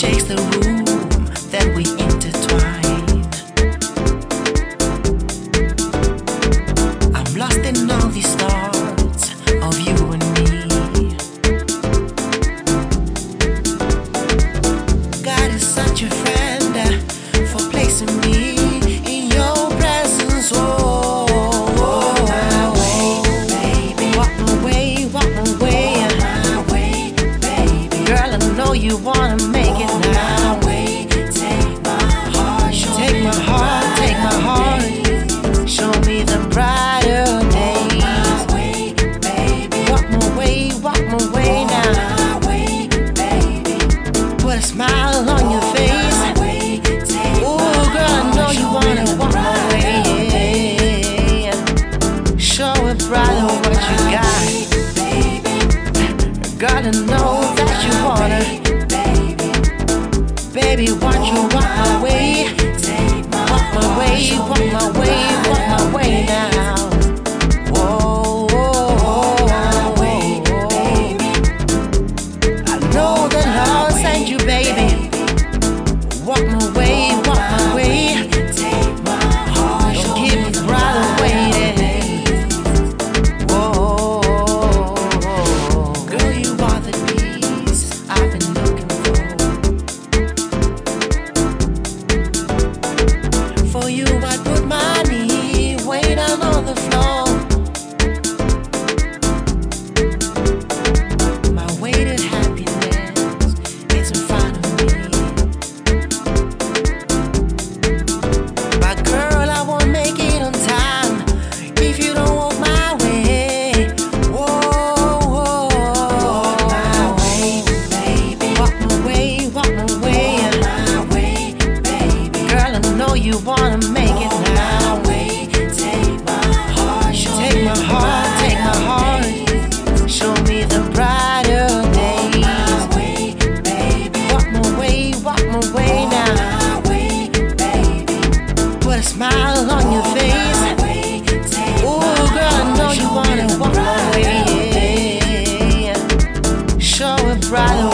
shakes the room that we intertwine. I'm lost in all these thoughts of you and me. God is such a friend for placing me in your presence. Oh, my way, baby. Walk my way, walk my way. My way, baby. Girl, I know you wanna make it now. My way, take my heart, take my heart, take my heart. Show me the brighter days. My way, baby. Walk my way now. My way, baby. Put a smile on your face. Oh, girl, I know you wanna walk my way. Show it brighter what you got. Gotta know that you wanna. Baby, won't you walk my way? Walk my way, walk my way, walk my way now. Whoa, my way, baby. I know the Lord sent you, baby. Walk my way, walk my way. Don't keep me brother waiting. Whoa, girl, you are the peace I've been looking for. For you, I put my knee way down on the floor. My weighted happiness is in front of me. But girl, I won't make it on time if you don't walk my way. Whoa, walk my way, baby. Walk my way, walk my way. My way, baby. Girl, I know you wanna make it now. My way, take my heart, take my heart, take my heart. Show me the brighter days. My way, baby. Walk my way now. My way, baby. Put a smile on your face. Oh, girl, I know you wanna walk my way. Show it brighter